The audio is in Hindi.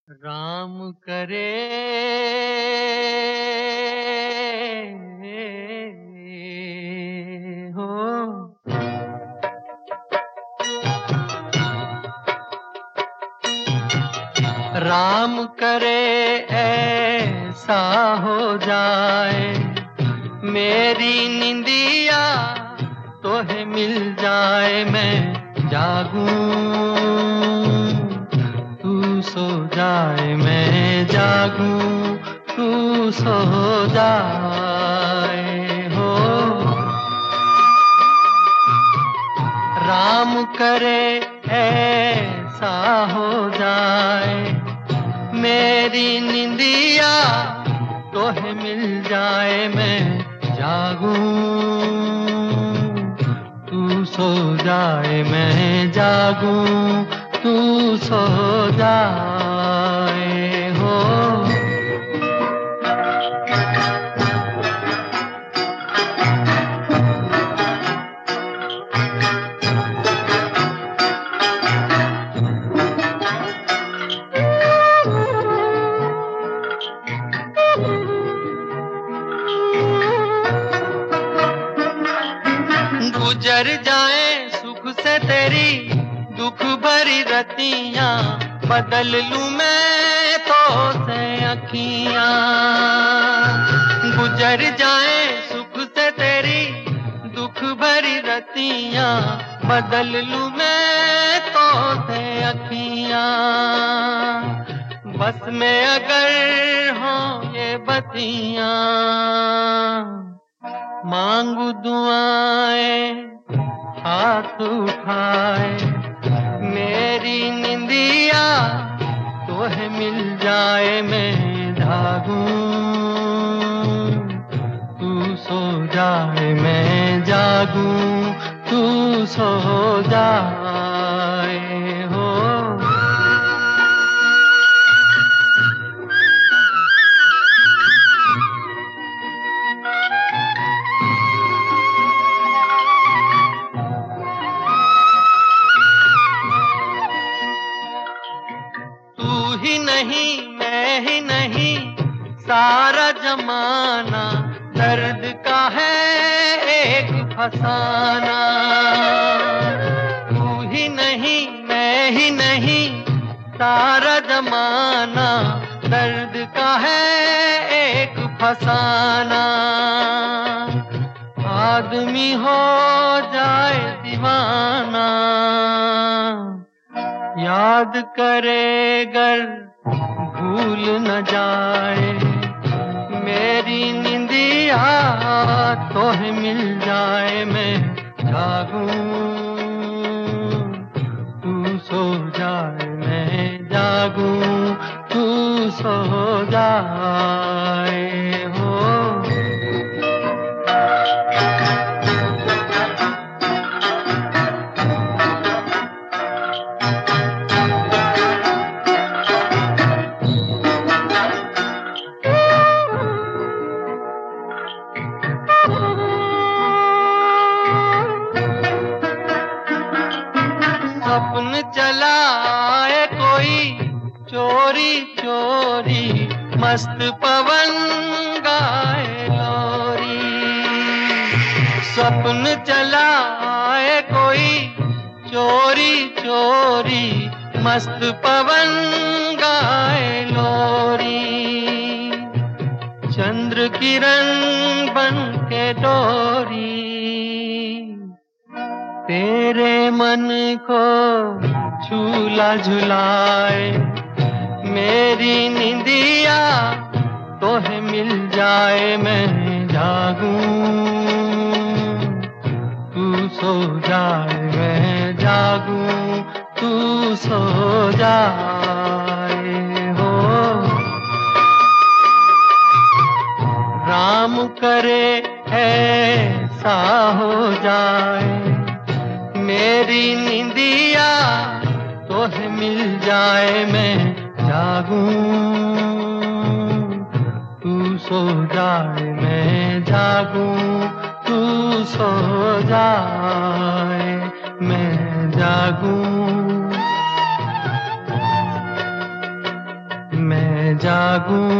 राम करे हो, राम करे ऐसा हो जाए, मेरी निंदिया तोहे मिल जाए। मैं जागूं तू सो जाए, मैं जागूं तू सो जाए हो। राम करे ऐसा हो जाए, मेरी निंदिया तोहे मिल जाए। मैं जागूं तू सो जाए, मैं जागूं तू सो जाए हो। गुजर जाए सुख से तेरी दुख भरी रतियां, बदल लूं मैं तो से अखियां। गुजर जाए सुख से तेरी दुख भरी रतियां, बदल लूं मैं तो से अखियां। बस में अगर हो ये बतियां, मांगू दुआएं हाथ उठाए। मेरी निंदिया तोहे मिल जाए, मैं जागूं तू सो जाए, मैं जागूं तू सो जाए हो। तू ही नहीं मैं ही नहीं सारा जमाना, दर्द का है एक फसाना। तू ही नहीं मैं ही नहीं सारा जमाना, दर्द का है एक फसाना। आदमी हो जाए दीवाना, याद करे गर भूल न जाए। मेरी निंदिया तोहे मिल जाए, मैं जागूं तू सो जाए, मैं जागूं तू सो जाए हो। सपन चलाए कोई चोरी चोरी, मस्त पवन गाए लोरी। सपन चलाए कोई चोरी चोरी, मस्त पवन गाए लोरी। चंद्र किरण बन के डोरी, तेरे मन को झूला झुलाए। मेरी निंदिया तोहे मिल जाए, मैं जागूं तू सो जाए, मैं जागूं तू सो जाए हो। राम करे ऐसा हो जाए, मेरी निंदिया तोहे मिल जाए। मैं जागूं तू सो जाए, मैं जागूं तू सो जाए, मैं जागूं। जागूं